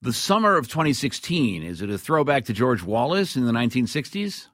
The summer of 2016, is it a throwback to George Wallace in the 1960s?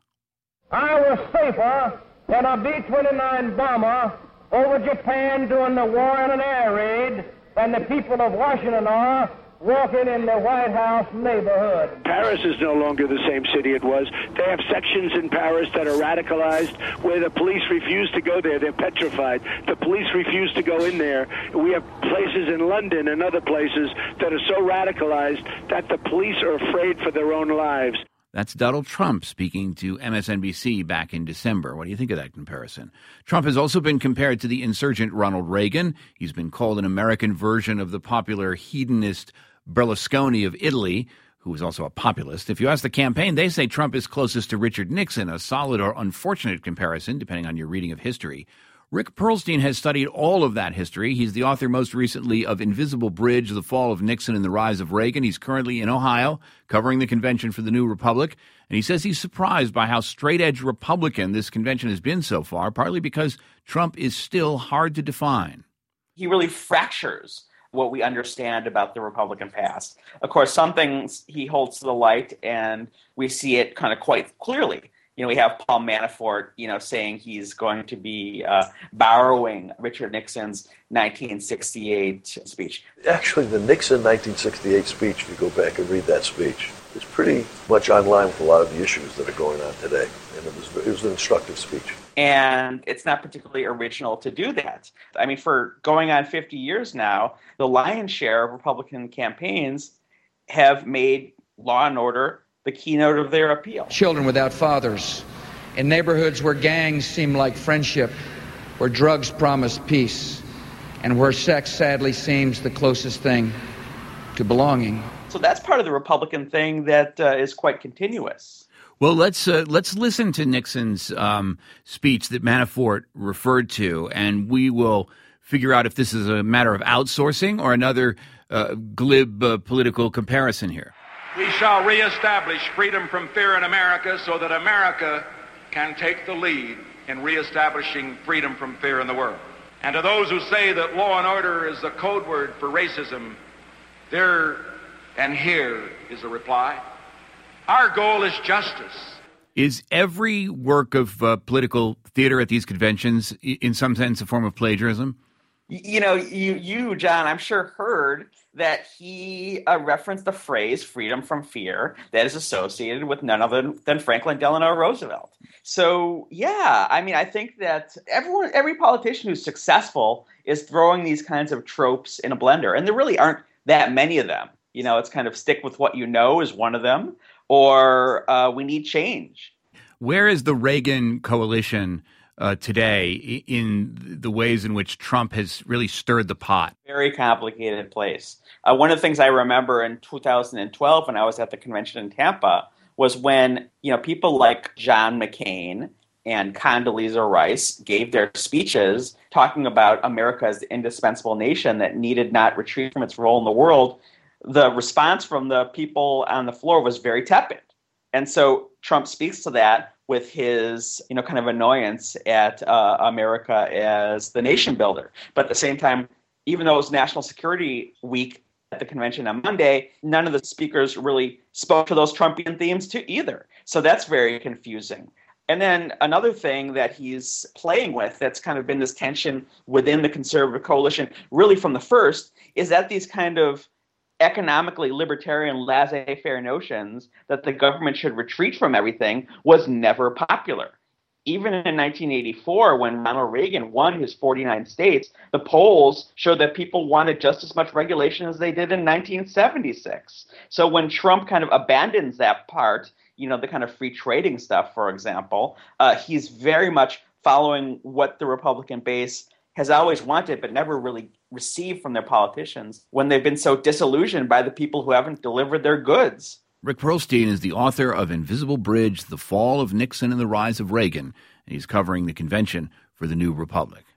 I was safer than a B-29 bomber over Japan during the war in an air raid than the people of Washington are walking in the White House neighborhood. Paris is no longer the same city it was. They have sections in Paris that are radicalized where the police refuse to go there. They're petrified. The police refuse to go in there. We have places in London and other places that are so radicalized that the police are afraid for their own lives. That's Donald Trump speaking to MSNBC back in December. What do you think of that comparison? Trump has also been compared to the insurgent Ronald Reagan. He's been called an American version of the popular hedonist Berlusconi of Italy, who was also a populist. If you ask the campaign, they say Trump is closest to Richard Nixon, a solid or unfortunate comparison, depending on your reading of history. Rick Perlstein has studied all of that history. He's the author most recently of Invisible Bridge, The Fall of Nixon and the Rise of Reagan. He's currently in Ohio covering the convention for the New Republic. And he says he's surprised by how straight-edge Republican this convention has been so far, partly because Trump is still hard to define. He really fractures what we understand about the Republican past. Of course, some things he holds to the light, and we see it kind of quite clearly. We have Paul Manafort, saying he's going to be borrowing Richard Nixon's 1968 speech. Actually, the Nixon 1968 speech, if you go back and read that speech, is pretty much on line with a lot of the issues that are going on today. And it was an instructive speech. And it's not particularly original to do that. I mean, for going on 50 years now, the lion's share of Republican campaigns have made law and order the keynote of their appeal. Children without fathers, in neighborhoods where gangs seem like friendship, where drugs promise peace, and where sex sadly seems the closest thing to belonging. So that's part of the Republican thing that is quite continuous. Well, let's listen to Nixon's speech that Manafort referred to, and we will figure out if this is a matter of outsourcing or another glib political comparison here. We shall reestablish freedom from fear in America so that America can take the lead in reestablishing freedom from fear in the world. And to those who say that law and order is a code word for racism, there and here is a reply. Our goal is justice. Is every work of political theater at these conventions in some sense a form of plagiarism? You, John, I'm sure heard that he referenced the phrase freedom from fear that is associated with none other than Franklin Delano Roosevelt. So, yeah, I mean, I think that every politician who's successful is throwing these kinds of tropes in a blender. And there really aren't that many of them. It's kind of stick with what you know is one of them, or we need change. Where is the Reagan coalition today in the ways in which Trump has really stirred the pot? Very complicated place. One of the things I remember in 2012 when I was at the convention in Tampa was when, people like John McCain and Condoleezza Rice gave their speeches talking about America as the indispensable nation that needed not retreat from its role in the world. The response from the people on the floor was very tepid. And so Trump speaks to that with his, kind of annoyance at America as the nation builder. But at the same time, even though it was National Security Week at the convention on Monday, none of the speakers really spoke to those Trumpian themes too either. So that's very confusing. And then another thing that he's playing with that's kind of been this tension within the conservative coalition, really from the first, is that these kind of economically libertarian laissez-faire notions that the government should retreat from everything was never popular. Even in 1984, when Ronald Reagan won his 49 states, the polls showed that people wanted just as much regulation as they did in 1976. So when Trump kind of abandons that part, the kind of free trading stuff, for example, he's very much following what the Republican base has always wanted but never really received from their politicians when they've been so disillusioned by the people who haven't delivered their goods. Rick Perlstein is the author of Invisible Bridge, The Fall of Nixon and the Rise of Reagan, and he's covering the convention for the New Republic.